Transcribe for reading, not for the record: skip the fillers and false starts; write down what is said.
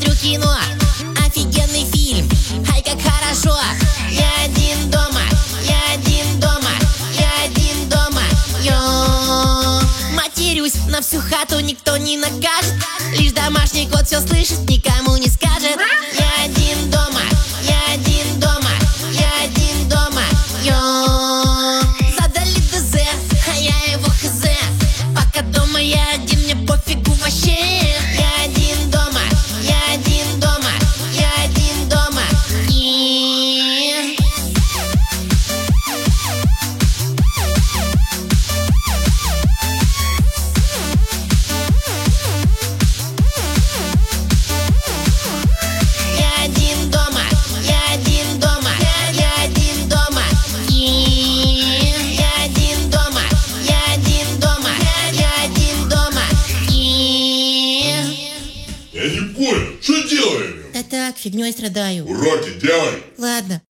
смотрю кино, офигенный фильм, ай, как хорошо. Я один дома, я один дома, я один дома, йо. Матерюсь на всю хату, никто не накажет, лишь домашний кот все слышит, никому не скажет. Я один дома, я один дома, я один дома, йо. Задали ДЗ, а я его хз. Пока дома я один, мне пофигу вообще. Я один дома, я один дома, я один дома. И... Я один дома, я один дома, я один дома. И... Я один дома, я один дома, я один дома. И... Я не понял, что делаем? Да так, фигней страдаю. Уроки делай. Ладно.